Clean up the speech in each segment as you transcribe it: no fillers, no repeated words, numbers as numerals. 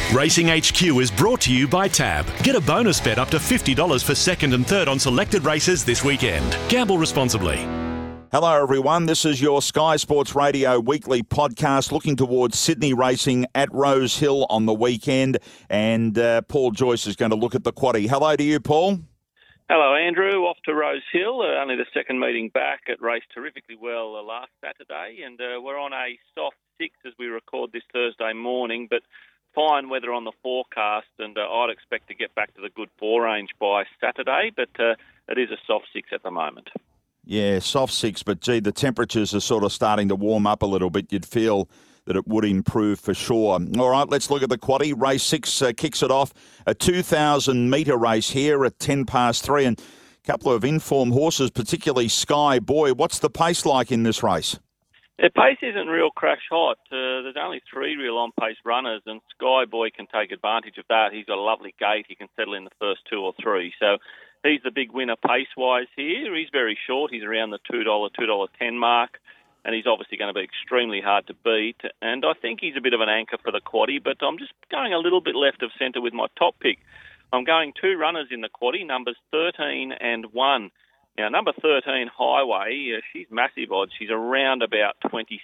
Racing HQ is brought to you by Tab. Get a bonus bet up to $50 for second and third on selected races this weekend. Gamble responsibly. Hello everyone, this is your Sky Sports Radio weekly podcast looking towards Sydney racing at Rose Hill on the weekend, and Paul Joyce is going to look at the quaddie. Hello to you, Paul. Hello, Andrew. Off to Rose Hill. Only the second meeting back. It raced terrifically well last Saturday, and we're on a soft 6 as we record this Thursday morning, but fine weather on the forecast, and I'd expect to get back to the good 4 range by Saturday, but it is a soft 6 at the moment. Yeah, soft 6, but gee, the temperatures are sort of starting to warm up a little bit. You'd feel that it would improve for sure. All right, let's look at the quaddie. Race 6 kicks it off. A 2,000-metre race here at 3:10, and a couple of informed horses, particularly Sky Boy. What's the pace like in this race? The pace isn't real crash hot. There's only 3 real on-pace runners, and Sky Boy can take advantage of that. He's got a lovely gait. He can settle in the first 2 or 3. So he's the big winner pace-wise here. He's very short. He's around the $2, $2.10 mark, and he's obviously going to be extremely hard to beat. And I think he's a bit of an anchor for the quaddie, but I'm just going a little bit left of centre with my top pick. I'm going 2 runners in the quaddie, numbers 13 and 1. Now, number 13, Highway, she's massive odds. She's around about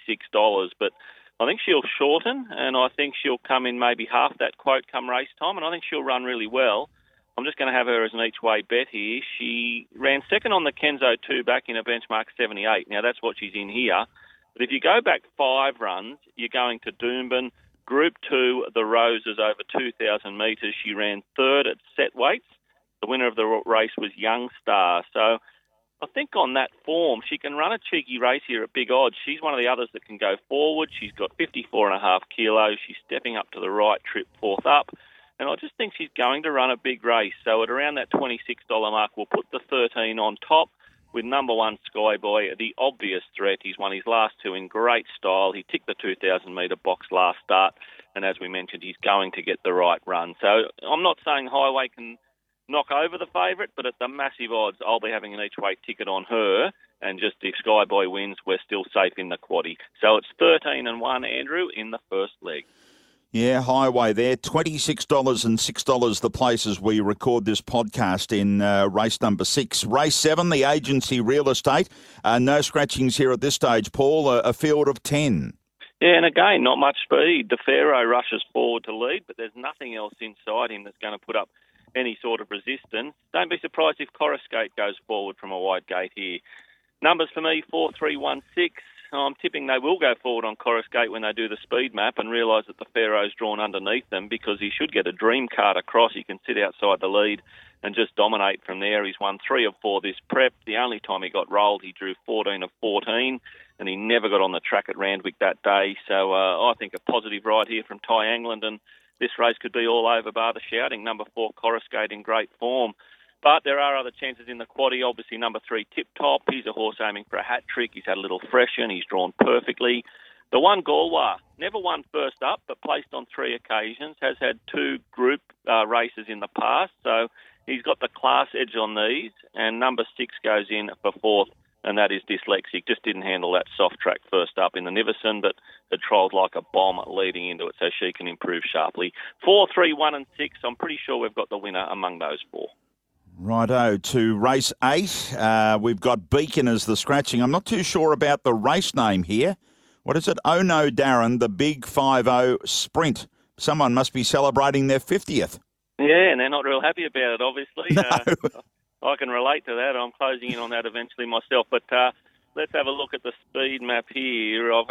$26, but I think she'll shorten, and I think she'll come in maybe half that quote come race time, and I think she'll run really well. I'm just going to have her as an each-way bet here. She ran second on the Kenzo 2 back in a benchmark 78. Now, that's what she's in here. But if you go back 5 runs, you're going to Doomben. Group 2, the Roses, over 2,000 metres. She ran third at set weights. The winner of the race was Young Star. So I think on that form, she can run a cheeky race here at big odds. She's one of the others that can go forward. She's got 54.5 kilos. She's stepping up to the right trip, 4th up. And I just think she's going to run a big race. So at around that $26 mark, we'll put the 13 on top with number 1, Sky Boy, the obvious threat. He's won his last 2 in great style. He ticked the 2,000-metre box last start. And as we mentioned, he's going to get the right run. So I'm not saying Highway can knock over the favourite, but at the massive odds, I'll be having an each-way ticket on her. And just if Sky Boy wins, we're still safe in the quaddie. So it's 13 and 1, Andrew, in the first leg. Yeah, Highway there, $26 and $6 the place as we record this podcast in race number 6. Race 7, the Agency Real Estate. No scratchings here at this stage, Paul, a field of 10. Yeah, and again, not much speed. The Pharaoh rushes forward to lead, but there's nothing else inside him that's going to put up any sort of resistance. Don't be surprised if Coruscate goes forward from a wide gate here. Numbers for me, 4, 3, 1, 6. I'm tipping they will go forward on Coruscate when they do the speed map and realise that the Pharaoh's drawn underneath them, because he should get a dream card across. He can sit outside the lead and just dominate from there. He's won 3 of 4 this prep. The only time he got rolled, he drew 14 of 14, and he never got on the track at Randwick that day. So I think a positive ride here from Ty England, and this race could be all over bar the shouting. Number 4, Coruscate, in great form. But there are other chances in the quaddie. Obviously, number 3, Tip Top. He's a horse aiming for a hat trick. He's had a little freshen. He's drawn perfectly. The 1, Galway, never won first up, but placed on 3 occasions. Has had 2 group races in the past. So he's got the class edge on these. And number 6 goes in for 4th, and that is Dyslexic. Just didn't handle that soft track first up in the Niverson, but it trolled like a bomb leading into it, so she can improve sharply. 4, 3, 1 and 6. I'm pretty sure we've got the winner among those 4. Righto, to race 8, we've got Beacon as the scratching. I'm not too sure about the race name here. What is it? Oh No Darren, the Big 5-0 Sprint. Someone must be celebrating their 50th. Yeah, and they're not real happy about it, obviously. No. I can relate to that. I'm closing in on that eventually myself. But let's have a look at the speed map here. I've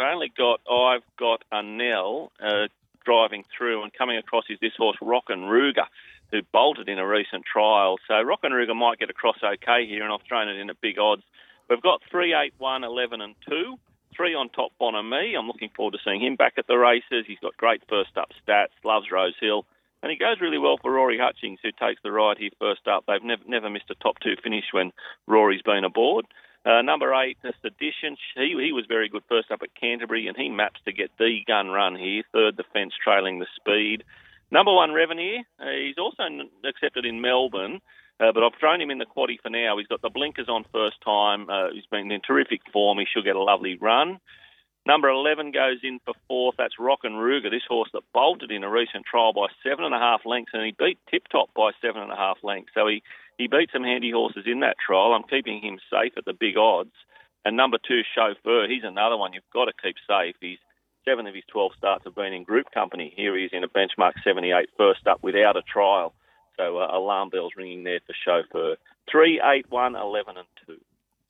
got a Nell driving through, and coming across is this horse, Rockin' Ruger, who bolted in a recent trial. So Rockin' Ruger might get across okay here, and I've thrown it in at big odds. We've got 3, 8, 1, 11 and 2. 3 on top, Bonhomie. I'm looking forward to seeing him back at the races. He's got great first-up stats, loves Rose Hill. And he goes really well for Rory Hutchings, who takes the ride here first up. They've never missed a top 2 finish when Rory's been aboard. Number 8, Sedition. He was very good first up at Canterbury, and he maps to get the gun run here. 3rd, the fence trailing the speed. Number 1, Revenue. He's also accepted in Melbourne, but I've thrown him in the quaddie for now. He's got the blinkers on first time. He's been in terrific form. He should get a lovely run. Number 11 goes in for fourth. That's Rock and Ruger, this horse that bolted in a recent trial by 7.5 lengths, and he beat Tip Top by 7.5 lengths. So he beat some handy horses in that trial. I'm keeping him safe at the big odds. And number 2, Chauffeur, he's another one you've got to keep safe. He's 7 of his 12 starts have been in group company. Here he is in a benchmark 78 first up without a trial. So alarm bells ringing there for Chauffeur. 3, 8, 1, 11 and 2.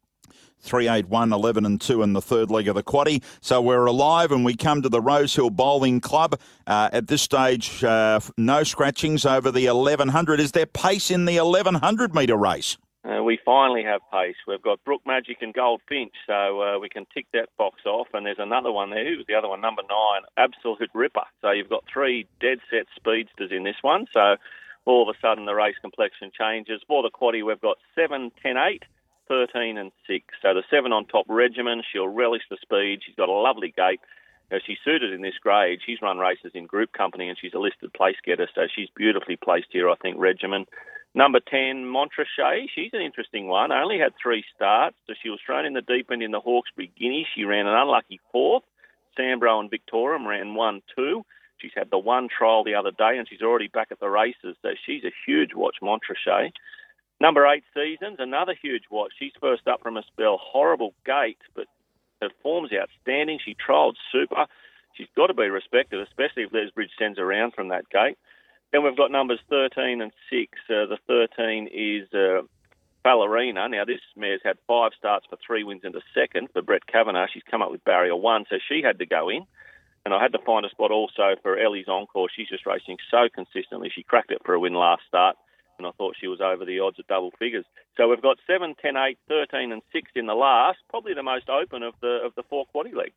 3, 8, 1, 11 and 2 in the third leg of the quaddie. So we're alive and we come to the Rosehill Bowling Club. At this stage, no scratchings over the 1100. Is there pace in the 1100 metre race? We finally have pace. We've got Brook Magic and Goldfinch, so we can tick that box off. And there's another one there. Who's the other one? Number 9, Absolute Ripper. So you've got 3 dead-set speedsters in this one. So all of a sudden the race complexion changes. For the quaddie, we've got 7, 10, 8. 13 and 6. So the 7 on top, Regimen, she'll relish the speed. She's got a lovely gait. She's suited in this grade. She's run races in group company and she's a listed place getter, so she's beautifully placed here, I think, Regimen. Number 10, Montrachet. She's an interesting one. Only had 3 starts, so she was thrown in the deep end in the Hawkesbury Guinea. She ran an unlucky 4th. Sambro and Victorium ran 1-2. She's had the 1 trial the other day and she's already back at the races, so she's a huge watch, Montrachet. Number 8, Seasons, another huge watch. She's first up from a spell. Horrible gait, but her form's outstanding. She trialled super. She's got to be respected, especially if Lesbridge sends around from that gate. Then we've got numbers 13 and 6. The 13 is Ballerina. Now, this mare's had 5 starts for 3 wins and a second for Brett Kavanagh. She's come up with barrier 1, so she had to go in. And I had to find a spot also for Ellie's Encore. She's just racing so consistently. She cracked it for a win last start, and I thought she was over the odds at double figures. So we've got 7, 10, 8, 13 and 6 in the last, probably the most open of the 4 quaddie legs.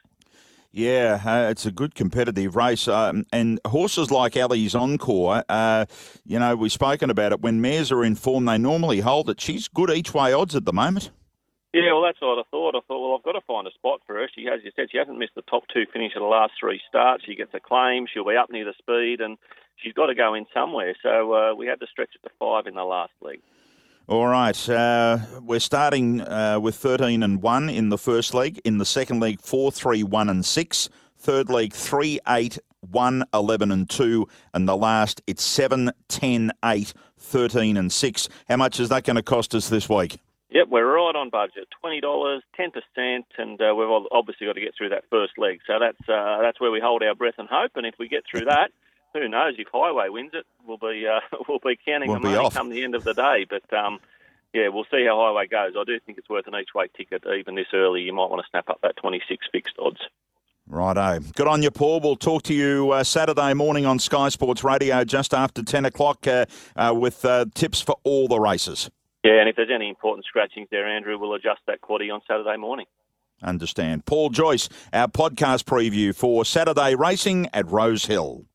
Yeah, it's a good competitive race. And horses like Ellie's Encore, we've spoken about it. When mares are in form, they normally hold it. She's good each way odds at the moment. Yeah, well, that's what I thought. I thought, well, I've got to find a spot for her. She, as you said, she hasn't missed the top 2 finish of the last 3 starts. She gets a claim. She'll be up near the speed, and she's got to go in somewhere. So we had to stretch it to 5 in the last leg. All right. We're starting with 13 and 1 in the first leg. In the second leg, 4, 3, 1 and 6. Third leg, 3, 8, 1, 11 and 2. And the last, it's 7, 10, 8, 13 and 6. How much is that going to cost us this week? Yep, we're right on budget. $20, 10%, and we've obviously got to get through that first leg. So that's where we hold our breath and hope. And if we get through that, who knows? If Highway wins it, we'll be counting the money come the end of the day. But we'll see how Highway goes. I do think it's worth an each-way ticket, even this early. You might want to snap up that 26 fixed odds. Righto. Good on you, Paul. We'll talk to you Saturday morning on Sky Sports Radio just after 10 o'clock with tips for all the races. Yeah, and if there's any important scratchings there, Andrew, we'll adjust that quaddie on Saturday morning. Understand. Paul Joyce, our podcast preview for Saturday racing at Rosehill.